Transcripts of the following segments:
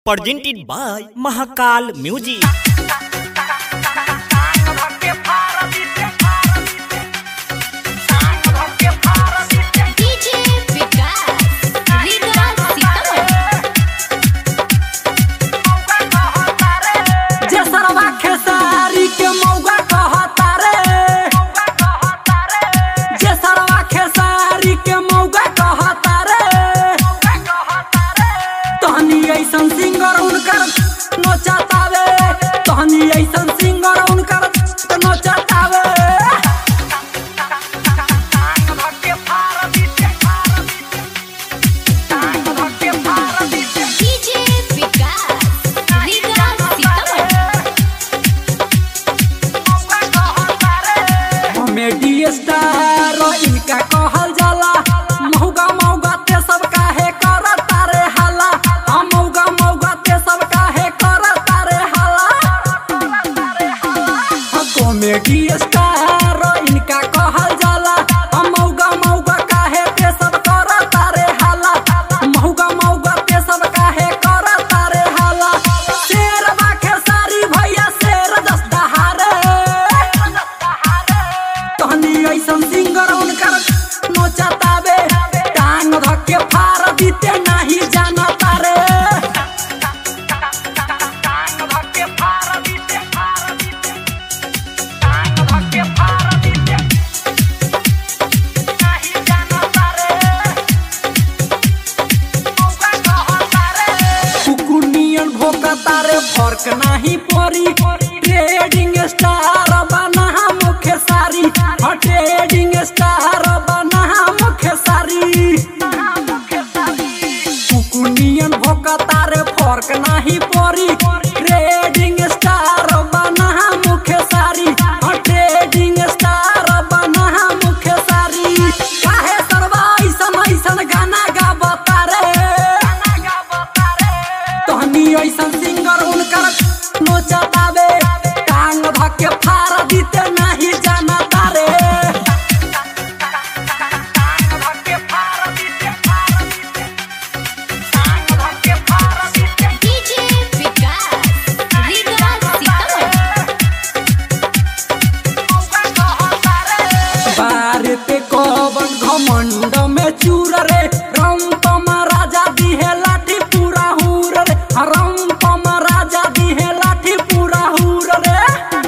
presented by Mahakal Music. Star इनका कहल जाला मौगा मौगा ते सब काहे करता रे हाला हम मौगा मौगा ते सब काहे करता रे हाला कॉमेडी स्टार इनका कहल जाला हम मौगा मौगा काहे ते सब करता रे हाला मौगा मौगा ते सब काहे करता रे हाला शेर बाखे सारी भैया शेर दस दहारे तहनी ऐसन सिंगर उनकर नोचतावे टांग धके फार दीते नहीं जानता रे टांग धके फार दीते टांग धके फार दीते नहीं जानता रे मौका कहता रे कुकुनियन भोकता रे फर्क नहीं पड़ी ट्रेडिंग स्टार बना मुख्य सारी ट्रेडिंग स्टार बना मुख्य सारी कुकुनियन भोकता रे फर्क नहीं पड़ी ट्रेडिंग स्टार बना मुख्य सारी ट्रेडिंग स्टार बना मुख्य सारी काहे सरवा ऐसन ऐसन गाना गावता रे तहनी ऐसन सिंगर उनकर नोचतावे टांग धके फार दीते नहीं जानता रे घमंड में चूर रे रंपम राजा दिहे लाठी पूरा हुर रे रंपम राजा दिहे लाठी पूरा हुर रे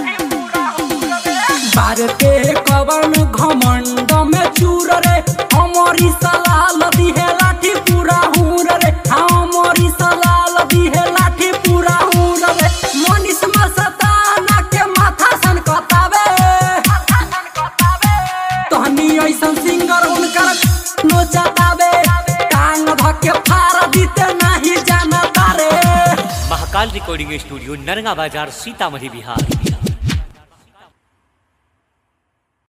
बारते कवन घमंड में चूर रे हमारी सलाल दिहे लाठी पूरा हुर रे हमारी सलाल दिहे लाठी पूरा हुर रे मनीष मस्ताना के माथा सन कतावे तहनी ऐसन सिंगर उनकर नोचतावे टांग धके फार दीते नहीं जानता रे। महाकाल रिकॉर्डिंग स्टूडियो नरंगा बाजार सीतामढ़ी बिहार।